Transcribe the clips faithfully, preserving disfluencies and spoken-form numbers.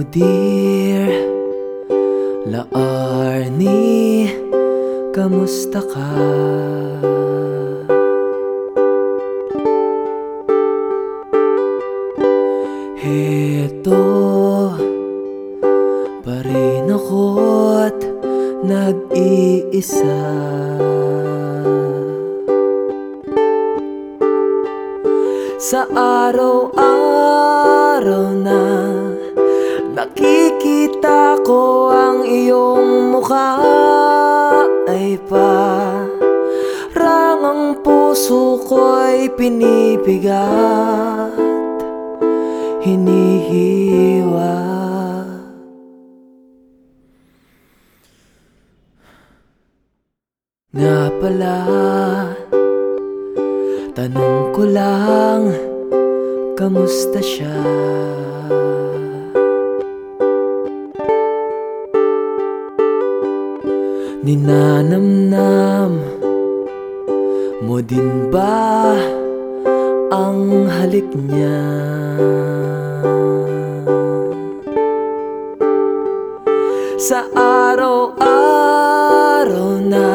dear Laarni, kamusta ka? Heto pa rin ako't nag-iisa. Sa araw-araw na nakikita ko ang iyong mukha, ay parang ang puso ko'y pinipigat, hinihiwa. Nga pala, tanong ko lang, kamusta siya? Ninanamnam mo din ba ang halik niya? Sa araw-araw na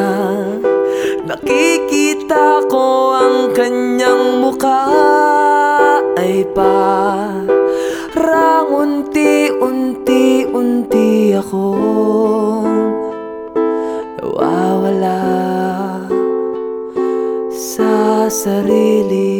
nakikita ko ang kanyang mukha, ay parang unti-unti-unti akong nawawala sa sarili.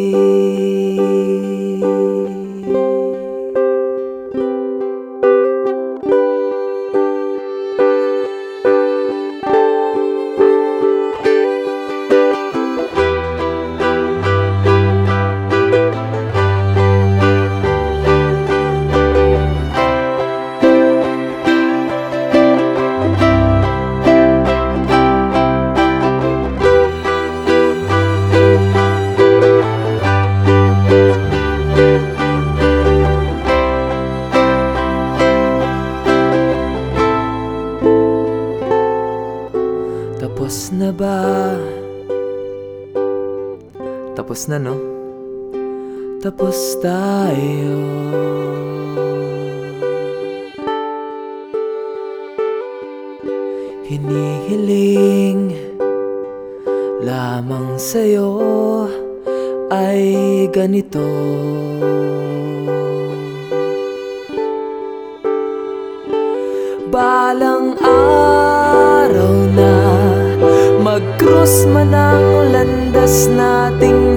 Tapos na ba? Tapos na, no? Tapos tayo. Hinihiling lamang sa'yo ay ganito. Balang araw na mag-cross man ang landas nating